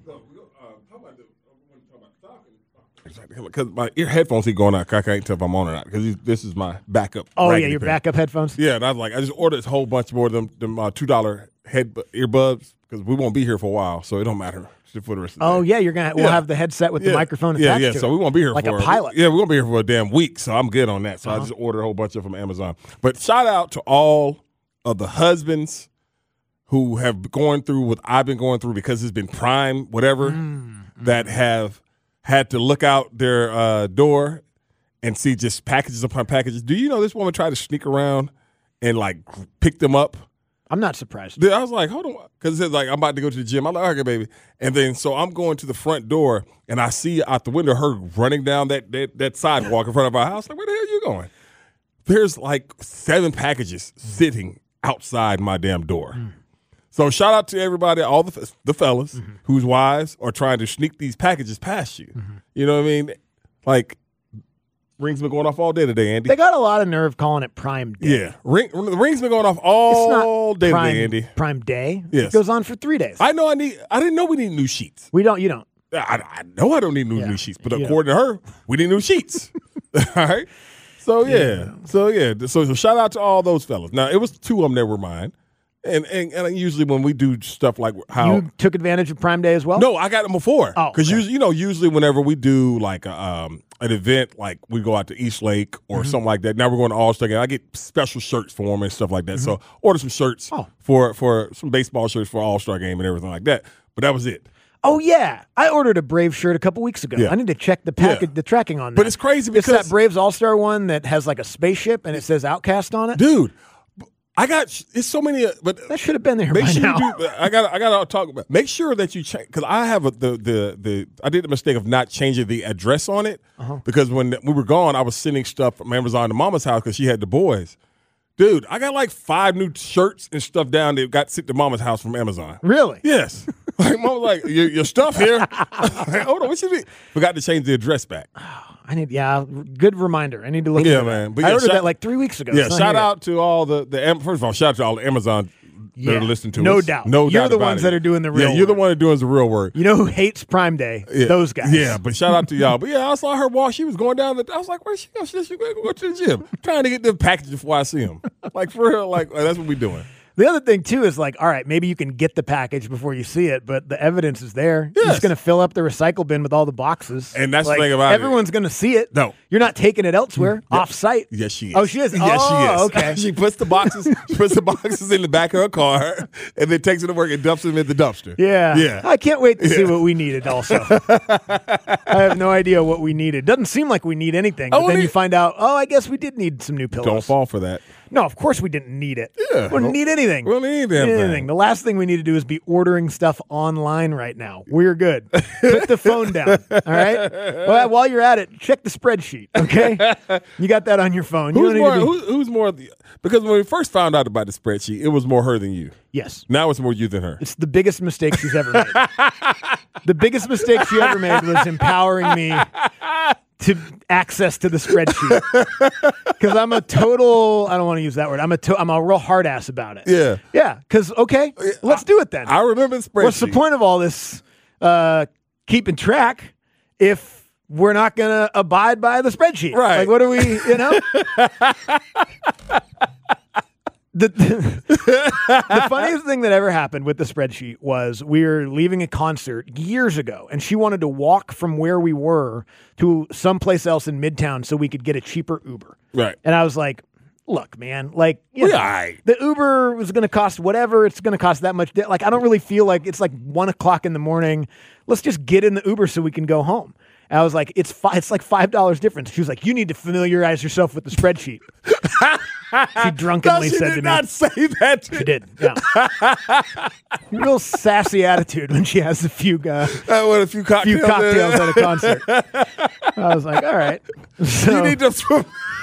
Because my ear headphones keep going out. I can't tell if I'm on or not because this is my backup. Oh, yeah, your backup headphones? Yeah, and I was like, I just ordered a whole bunch more of them $2 earbuds because we won't be here for a while, so it don't matter for the rest of the day. Oh, yeah, we'll have the headset with the microphone attached to it. So we won't be here like for a pilot. Yeah, we won't be here for a damn week, so I'm good on that. So I just ordered a whole bunch of them from Amazon. But shout out to all of the husbands who have gone through what I've been going through because it's been prime, whatever, that have had to look out their door and see just packages upon packages. Do you know this woman tried to sneak around and, like, pick them up? I'm not surprised. I was like, hold on. Because it's like, I'm about to go to the gym. I'm like, okay, baby. And then so I'm going to the front door, and I see out the window her running down that sidewalk in front of our house. Like, where the hell are you going? There's like 7 packages sitting outside my damn door. So shout out to everybody, all the fellas whose wives are trying to sneak these packages past you. You know what I mean? Like, rings been going off all day today, Andy. They got a lot of nerve calling it Prime Day. Yeah. The rings been going off all day today, Andy. Prime Day? Yes. It goes on for 3 days. I didn't know we need new sheets. You don't. I know I don't need new sheets, but according to her, we need new sheets. All right? So, yeah. So shout out to all those fellas. Now, it was 2 of them that were mine. And usually when we do stuff like how you took advantage of Prime Day as well. No, I got them before. Oh, because usually whenever we do like an event, like we go out to East Lake or something like that. Now we're going to All-Star Game. I get special shirts for them and stuff like that. So order some shirts for some baseball shirts for All-Star Game and everything like that. But that was it. Oh yeah, I ordered a Brave shirt a couple weeks ago. Yeah. I need to check the package, the tracking on that. But it's crazy because it's that Braves All-Star one that has like a spaceship and it says Outcast on it. Dude. It's so many, but that should have been there by now. I gotta talk about. Make sure that you change because I have I did the mistake of not changing the address on it because when we were gone, I was sending stuff from Amazon to Mama's house because she had the boys. Dude, I got like 5 new shirts and stuff down that got sent to Mama's house from Amazon. Really? Yes. Like Mama was like, your stuff here. Like, hold on, what you mean? Forgot to change the address back. Good reminder. I need to look at that. Man. But I ordered that like 3 weeks ago. Yeah, shout out to all first of all, shout out to all the Amazon that are listening to us. No doubt. You're the ones that are doing the real work. Yeah, you're the one that doing the real work. You know who hates Prime Day? Yeah. Those guys. Yeah, but shout out to y'all. But yeah, I saw her walk. She was going down. I was like, where's she going? She going to go to the gym. Trying to get the package before I see him. Like, for real, like, that's what we doing. The other thing, too, is like, all right, maybe you can get the package before you see it, but the evidence is there. Yes. You're just going to fill up the recycle bin with all the boxes. And that's the thing about everyone's going to see it. No. You're not taking it elsewhere, off-site. Yes, she is. Oh, she is? Yes, she is. Okay. She puts the boxes in the back of her car and then takes it to work and dumps them in the dumpster. Yeah. Yeah. I can't wait to see what we needed also. I have no idea what we needed. Doesn't seem like we need anything, but then you find out, I guess we did need some new pillows. Don't fall for that. No, of course we didn't need it. Yeah. We don't need anything. We don't need anything. The last thing we need to do is be ordering stuff online right now. We're good. Put the phone down. All right? Well, while you're at it, check the spreadsheet, okay? You got that on your phone. Who's more? Because when we first found out about the spreadsheet, it was more her than you. Yes. Now it's more you than her. It's the biggest mistake she's ever made. The biggest mistake she ever made was empowering me to access to the spreadsheet because I'm a total. I don't want to use that word. I'm a real hard ass about it. Yeah. Yeah. Because let's do it then. I remember the spreadsheet. What's the point of all this keeping track if we're not going to abide by the spreadsheet? Right. Like, what are we? The funniest thing that ever happened with the spreadsheet was we were leaving a concert years ago, and she wanted to walk from where we were to someplace else in Midtown so we could get a cheaper Uber. Right. And I was like, look, man, like, you know, right. the Uber was going to cost whatever. It's going to cost that much. Like, I don't really feel like it's like 1 o'clock in the morning. Let's just get in the Uber so we can go home. And I was like, it's like $5 difference. She was like, you need to familiarize yourself with the spreadsheet. She drunkenly said to me. She did not say that. She did. Yeah. Real sassy attitude when she has a few cocktails at a concert. I was like, all right. So, you need to.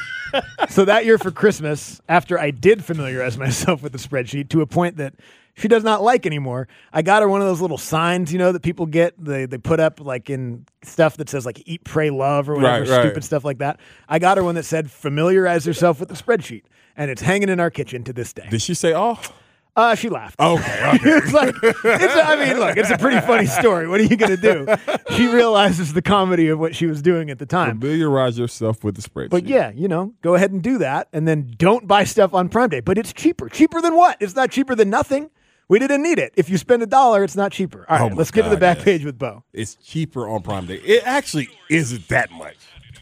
So that year for Christmas, after I did familiarize myself with the spreadsheet to a point that she does not like anymore, I got her one of those little signs, that people get. They put up like in stuff that says like "Eat, Pray, Love" or whatever stupid stuff like that. I got her one that said "Familiarize yourself with the spreadsheet," and it's hanging in our kitchen to this day. Did she say off? She laughed. Okay. It's like, look, it's a pretty funny story. What are you going to do? She realizes the comedy of what she was doing at the time. Familiarize yourself with the spreadsheet. But yeah, go ahead and do that, and then don't buy stuff on Prime Day. But it's cheaper. Cheaper than what? It's not cheaper than nothing. We didn't need it. If you spend $1, it's not cheaper. All right, let's get to the back page with Bo. It's cheaper on Prime Day. It actually isn't that much.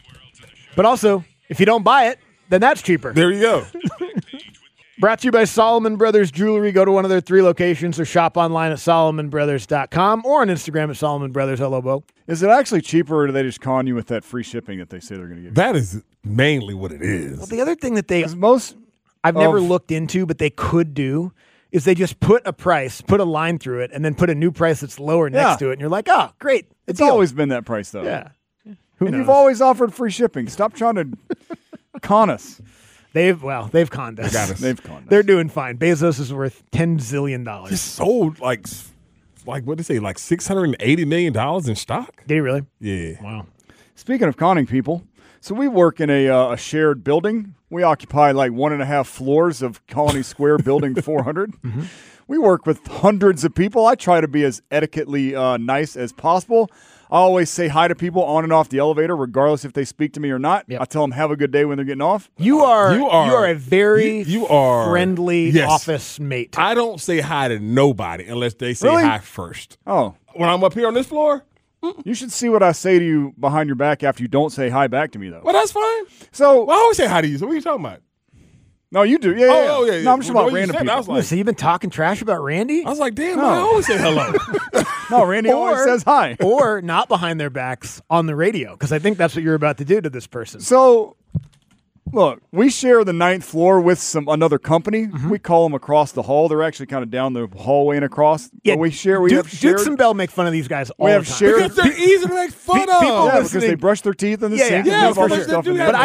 But also, if you don't buy it, then that's cheaper. There you go. Brought to you by Solomon Brothers Jewelry. Go to one of their 3 locations or shop online at SolomonBrothers.com or on Instagram at Solomon Brothers. Hello, Bo. Is it actually cheaper, or do they just con you with that free shipping that they say they're going to give you? That is mainly what it is. Well, the other thing that I've never looked into, but they could do, is they just put a line through it, and then put a new price that's lower next to it, and you're like, oh, great. It's always been that price, though. Yeah. Who knows? You've always offered free shipping. Stop trying to con us. They've conned us. They've conned us. They're doing fine. Bezos is worth $10 zillion. He sold like what did they say, like $680 million in stock? Did he really? Yeah. Wow. Speaking of conning people, so we work in a shared building. We occupy like 1.5 floors of Colony Square Building 400. Mm-hmm. We work with hundreds of people. I try to be as etiquetely nice as possible. I always say hi to people on and off the elevator, regardless if they speak to me or not. Yep. I tell them have a good day when they're getting off. You are a very friendly office mate. I don't say hi to nobody unless they say hi first. Oh. When I'm up here on this floor? You should see what I say to you behind your back after you don't say hi back to me, though. Well, that's fine. So I always say hi to you. So what are you talking about? No, you do. Yeah. Yeah. No, I'm just about random people. I was so you've been talking trash about Randy? I was like, damn, I always say hello. No, Randy always says hi. Or not behind their backs on the radio, because I think that's what you're about to do to this person. So, look, we share the 9th floor with another company. Mm-hmm. We call them across the hall. They're actually kind of down the hallway and across. Yeah, but we share. Dukes and Bell make fun of these guys all the time. Because they're easy to make fun of. Because they brush their teeth in the sink. Yeah, and do stuff. But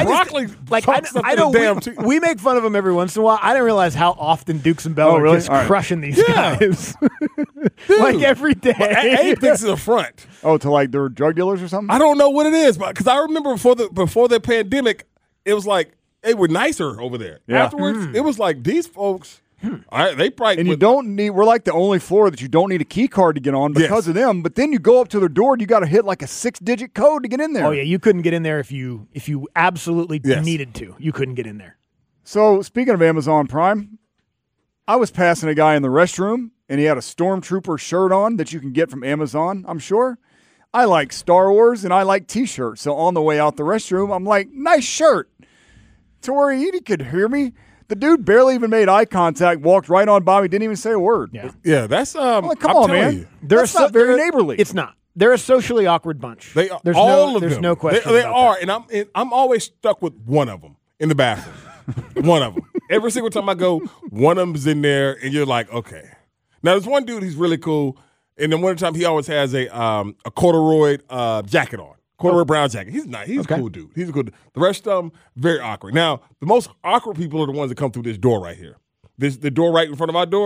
I know we make fun of them every once in a while. I didn't realize how often Dukes and Bell are just crushing these guys. Like every day. Abe thinks it's a front. Oh, to like they're drug dealers or something? I don't know what it is, because I remember before the pandemic, it was like they were nicer over there. Yeah. Afterwards, it was like these folks. They probably and you don't need. We're like the only floor that you don't need a key card to get on because of them. But then you go up to their door and you got to hit like a 6-digit code to get in there. Oh yeah, you couldn't get in there if you absolutely needed to. You couldn't get in there. So speaking of Amazon Prime, I was passing a guy in the restroom and he had a Stormtrooper shirt on that you can get from Amazon. I'm sure. I like Star Wars and I like T-shirts. So on the way out the restroom, I'm like, nice shirt. To where he could hear me. The dude barely even made eye contact, walked right on by me, didn't even say a word. Yeah, that's like, come on, man. That's not very neighborly. It's not. They're a socially awkward bunch. They are. There's no question. They are, and I'm always stuck with one of them in the bathroom. One of them. Every single time I go, one of them's in there, and you're like, okay. Now there's one dude. He's really cool, and then one time he always has a corduroy jacket on. Corduroy brown jacket. He's nice. He's a cool dude. He's a good. The rest of them, very awkward. Now, the most awkward people are the ones that come through this door right here. The door right in front of our door.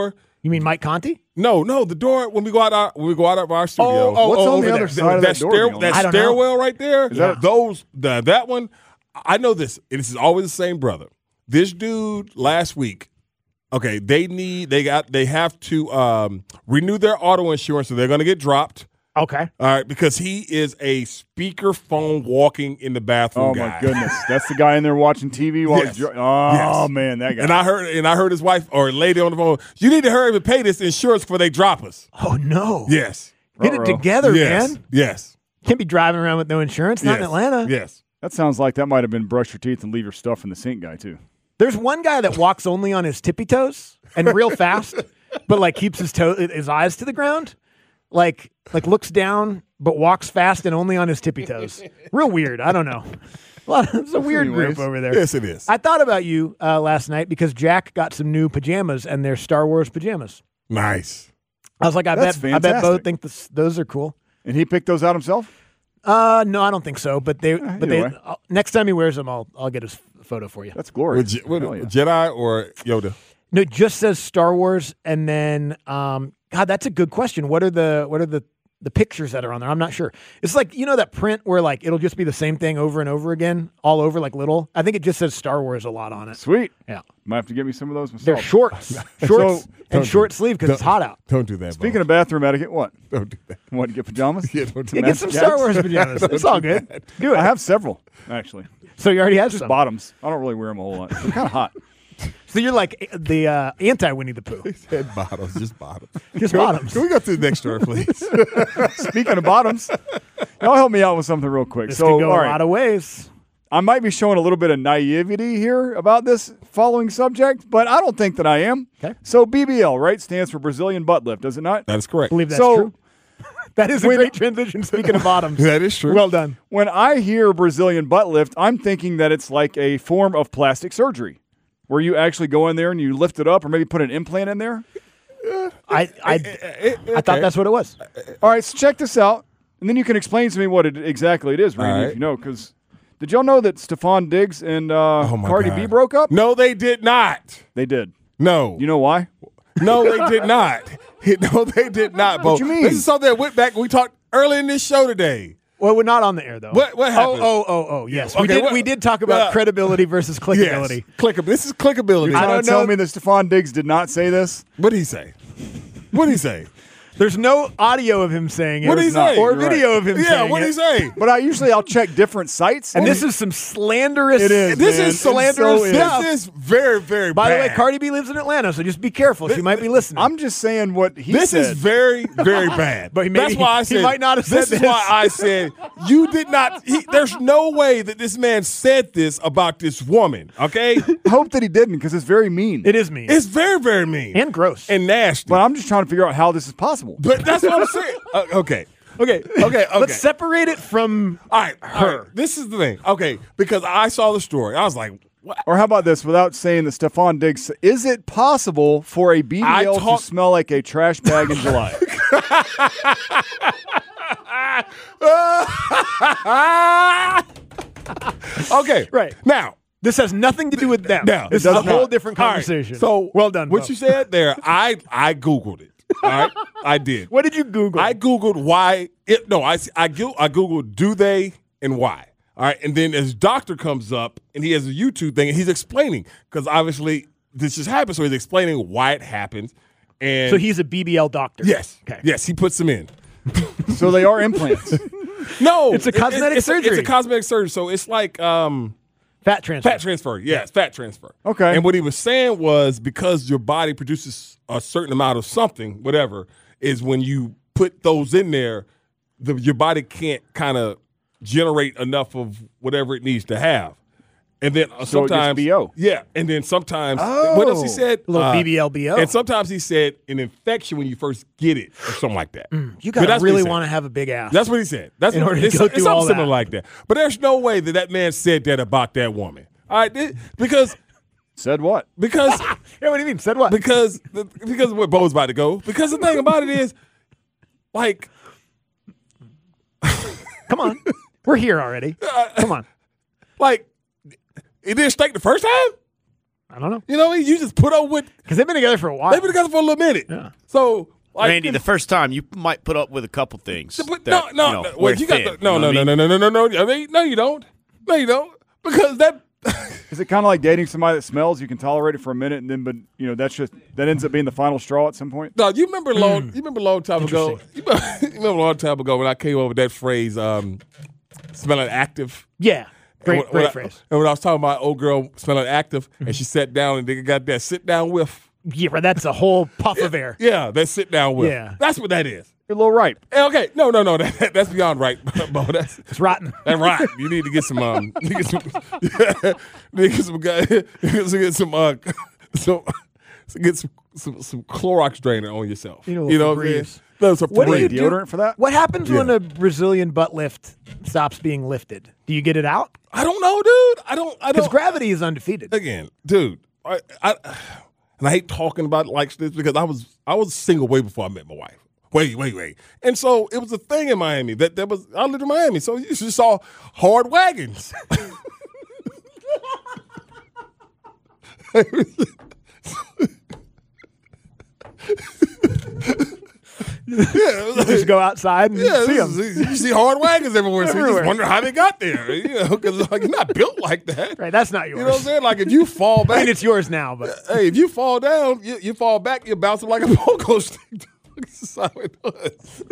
You mean Mike Conti? No, the door when we go out of our studio. What's on the over other there. side of that door, Neil? I That don't know. stairwell right there. Yeah. That one. I know this. And this is always the same brother. This dude last week. Okay, they have to renew their auto insurance, so they're going to get dropped. Okay. All right, because he is a speakerphone walking in the bathroom Oh guy. my goodness, that's the guy in there watching TV while Yes. he's Yes. man, that guy. And I heard his wife or lady on the phone. You need to hurry up and pay this insurance before they drop us. Oh, no. Yes. Get it together, Yes. man. Yes. Can't be driving around with no insurance. Not in Yes. Atlanta. Yes. That sounds like that might have been brush your teeth and leave your stuff in the sink guy too. There's one guy that walks only on his tippy toes and real fast, but like keeps his eyes to the ground, like looks down but walks fast and only on his tippy toes. Real weird. I don't know. It's a weird group over there. Yes, it is. I thought about you last night because Jack got some new pajamas and they're Star Wars pajamas. Nice. I was like, I That's bet fantastic. both think those are cool. And he picked those out himself? No, I don't think so. But either way. next time he wears them, I'll get his photo for you. That's glorious. Hell yeah. Jedi or Yoda? No, it just says Star Wars, and then God, that's a good question. What are the pictures that are on there? I'm not sure. It's like that print where like it'll just be the same thing over and over again, all over like little. I think it just says Star Wars a lot on it. Sweet. Yeah, Might have to get me some of those myself. they're shorts, and short sleeve because it's hot out. Don't do that. Speaking of bathroom etiquette, what? don't do that. Want to get pajamas? Yeah, don't do Yeah, get some Star Wars pajamas. It's all good. Do I it. have several, actually. So you already have Just some. bottoms. I don't really wear them a whole lot. They're kind of hot. So you're like the anti Winnie the Pooh. Said bottoms, just bottoms. Just bottoms. Can we go to the next story, please? Speaking of bottoms, y'all help me out with something real quick. This So, could go all a right, lot of ways. I might be showing a little bit of naivety here about this following subject, but I don't think that I am. Okay. So BBL, right, stands for Brazilian butt lift, does it not? That is correct. I believe that's So- true. That is a great transition. Speaking of bottoms, That is true. well done. When I hear Brazilian butt lift, I'm thinking that it's like a form of plastic surgery where you actually go in there and you lift it up or maybe put an implant in there. I thought that's what it was. All right, so check this out, and then you can explain to me what exactly it is, Randy, All right. if you know, because did y'all know that Stephon Diggs and my Cardi God. B broke up? No, they did not. They did. No. You know why? No, they did not. No, they did not, Bo. What you mean? This is something that went back. We talked early in this show today. Well, we're not on the air though. What happened? Oh, yes. Okay, we did talk about credibility versus clickability. Yes. Clickability. This is clickability. You're trying to tell me that Stephon Diggs did not say this? What did he say? What did he say? There's no audio of him saying it. What did he say? Or You're video right. of him Yeah, saying what did he it. say? But I'll check different sites. And this is some slanderous. It is. This man. is It slanderous so stuff. This is very, very By bad. the way, Cardi B lives in Atlanta, so just be careful. She might be listening. I'm just saying what he This said. is very, very bad. But that's why I said he might not have said this. Is this. why I said you did not. There's no way that this man said this about this woman. Okay, I hope that he didn't because it's very mean. It is mean. it's very, very mean and gross. and nasty. But I'm just trying to figure out how this is possible. But that's what I'm saying. Okay. okay. Okay. Let's separate it from All right. Her. This is the thing. Okay. Because I saw the story. I was like, what? Or how about this, without saying that Stephon Diggs, is it possible for a BBL to smell like a trash bag in July? Okay. Right. Now. This has nothing to do with them. Now, This it is a does whole not. different All right, conversation. so well done. What Bo. you said there, I Googled it. All right. I did. What did you Google? I Googled why it. No, I Googled do they and why. All right, and then his doctor comes up and he has a YouTube thing and he's explaining because obviously this just happened, so he's explaining why it happens. And So he's a BBL doctor. yes, Okay. yes, he puts them in. So they are implants. No, It's a cosmetic surgery. It's a cosmetic surgery, so it's like Fat transfer. fat transfer. Yes, fat transfer. Okay. And what he was saying was because your body produces a certain amount of something, whatever, is when you put those in there, your body can't kind of generate enough of whatever it needs to have. And then So it gets sometimes, BO. yeah. And then sometimes, what else he said? A little BBL BO. And sometimes he said an infection when you first get it or something like that. You But gotta that's what he really said. want to have a big ass. That's what he said. That's In what, order to it's, go it's through something all similar that. like that. But there's no way that man said that about that woman. All right, because Said what? because Yeah, what do you mean? Said what? because of where Bo's about to go. Because the thing about it is, like, Come on. We're here already. Come on. like it didn't stink the first time. I don't know. You know, you just put up with because they've been together for a while. They've been together for a little minute. Yeah. So, like, Randy, the first time you might put up with a couple things. No. Wait, you got no. I mean, no, you don't. No, you don't. Because that. Is it kind of like dating somebody that smells? You can tolerate it for a minute, and then, but that ends up being the final straw at some point. No, you remember a long time ago. You remember a long time ago when I came up with that phrase, smelling active. Yeah, great phrase. And when I was talking about old girl smelling active, and she sat down and they got that sit down whiff. Yeah, right, that's a whole puff of air. Yeah, that sit down whiff. Yeah, that's what that is. You're a little ripe. Okay, no, that's beyond ripe, Bo. It's rotten. That's rotten. You need to get some get some Clorox drainer on yourself. You know what I'm saying? What do you do? Deodorant for that? What happens when a Brazilian butt lift stops being lifted? Do you get it out? I don't know, dude. I don't. Because gravity is undefeated. Again, dude. And I hate talking about it like this because I was single way before I met my wife. Wait. And so it was a thing in Miami I lived in Miami, so you just saw hard wagons. You just go outside and see them. You see hard wagons everywhere. So you just wonder how they got there. Because you're not built like that. Right, that's not yours. You know what I'm saying? Like if you fall back. I mean, it's yours now, but. Hey, if you fall down, you fall back, you're bouncing like a pogo stick. That's how it does.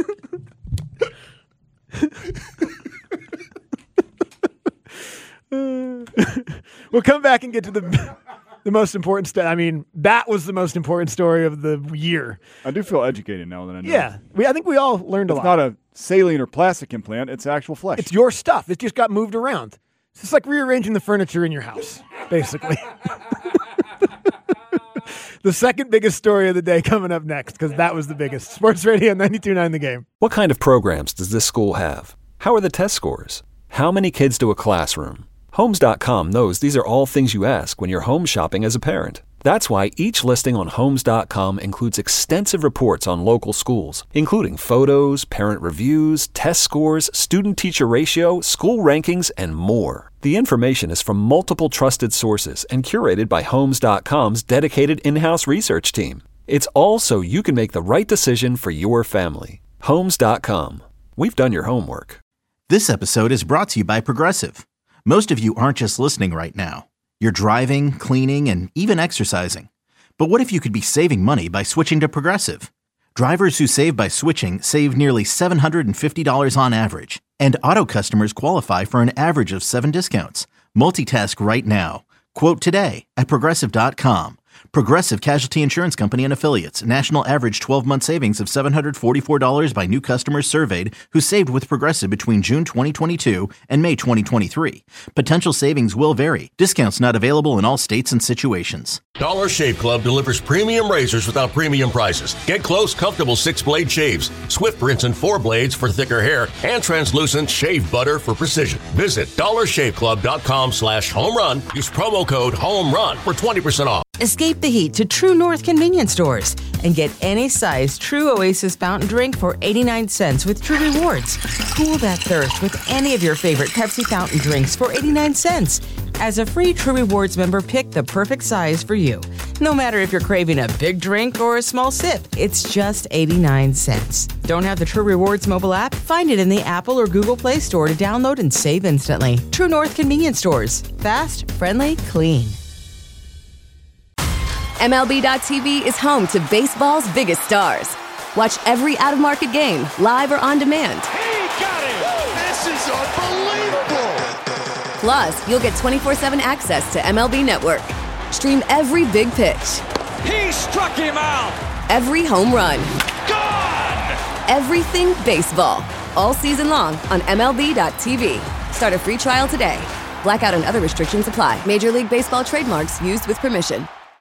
We'll come back and get to the most important stuff. I mean, that was the most important story of the year. I do feel educated now that I know. Yeah, I think we all learned a lot. It's not a saline or plastic implant. It's actual flesh. It's your stuff. It just got moved around. It's just like rearranging the furniture in your house, basically. The second biggest story of the day coming up next, because that was the biggest. Sports Radio 92.9 The Game. What kind of programs does this school have? How are the test scores? How many kids to a classroom? Homes.com knows these are all things you ask when you're home shopping as a parent. That's why each listing on Homes.com includes extensive reports on local schools, including photos, parent reviews, test scores, student-teacher ratio, school rankings, and more. The information is from multiple trusted sources and curated by Homes.com's dedicated in-house research team. It's all so you can make the right decision for your family. Homes.com. We've done your homework. This episode is brought to you by Progressive. Most of you aren't just listening right now. You're driving, cleaning, and even exercising. But what if you could be saving money by switching to Progressive? Drivers who save by switching save nearly $750 on average. And auto customers qualify for an average of 7 discounts. Multitask right now. Quote today at Progressive.com. Progressive Casualty Insurance Company and Affiliates. National average 12-month savings of $744 by new customers surveyed who saved with Progressive between June 2022 and May 2023. Potential savings will vary. Discounts not available in all states and situations. Dollar Shave Club delivers premium razors without premium prices. Get close, comfortable 6-blade shaves, Swift rinse and 4 blades for thicker hair, and translucent shave butter for precision. Visit dollarshaveclub.com/homerun. Use promo code HOMERUN for 20% off. Escape the heat to True North convenience stores and get any size True Oasis fountain drink for 89 cents with True Rewards. Cool that thirst with any of your favorite Pepsi fountain drinks for 89 cents. As a free True Rewards member, pick the perfect size for you. No matter if you're craving a big drink or a small sip, it's just 89 cents. Don't have the True Rewards mobile app? Find it in the Apple or Google Play Store to download and save instantly. True North convenience stores. Fast, friendly, clean. MLB.tv is home to baseball's biggest stars. Watch every out-of-market game, live or on demand. He got it! This is unbelievable! Plus, you'll get 24/7 access to MLB Network. Stream every big pitch. He struck him out! Every home run. Gone! Everything baseball. All season long on MLB.tv. Start a free trial today. Blackout and other restrictions apply. Major League Baseball trademarks used with permission.